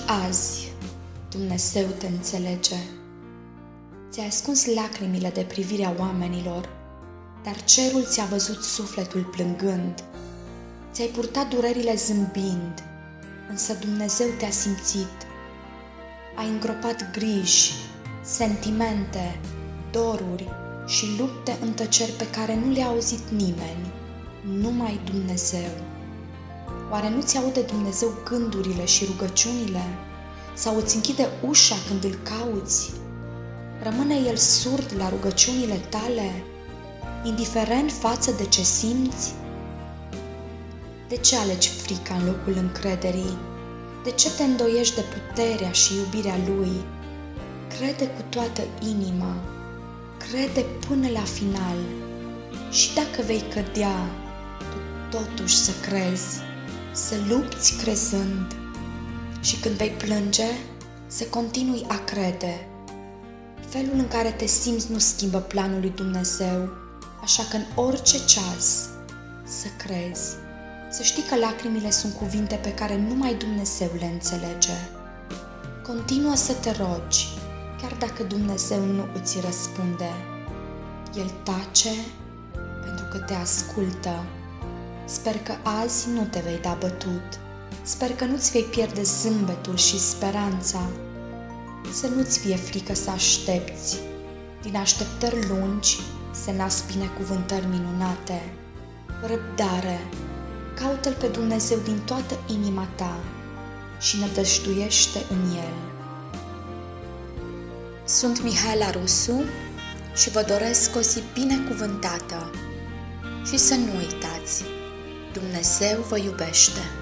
azi Dumnezeu te înțelege. Ți-ai ascuns lacrimile de privirea oamenilor, dar cerul ți-a văzut sufletul plângând. Ți-ai purtat durerile zâmbind, însă Dumnezeu te-a simțit. Ai îngropat griji, sentimente, doruri și lupte în tăceri pe care nu le-a auzit nimeni, numai Dumnezeu. Oare nu ți aude Dumnezeu gândurile și rugăciunile? Sau îți închide ușa când îl cauți? Rămâne El surd la rugăciunile tale, indiferent față de ce simți? De ce alegi frica în locul încrederii? De ce te îndoiești de puterea și iubirea Lui? Crede cu toată inima, crede până la final. Și dacă vei cădea, tu totuși să crezi, să lupți crezând. Și când vei plânge, să continui a crede. Felul în care te simți nu schimbă planul lui Dumnezeu, așa că în orice ceas să crezi. Să știi că lacrimile sunt cuvinte pe care numai Dumnezeu le înțelege. Continuă să te rogi, chiar dacă Dumnezeu nu îți răspunde. El tace pentru că te ascultă. Sper că azi nu te vei da bătut. Sper că nu-ți vei pierde zâmbetul și speranța. Să nu-ți fie frică să aștepți. Din așteptări lungi se nasc binecuvântări minunate. Răbdare, caută-L pe Dumnezeu din toată inima ta și nădăjduiește în El. Sunt Mihaela Rusu și vă doresc o zi binecuvântată. Și să nu uitați, Dumnezeu vă iubește.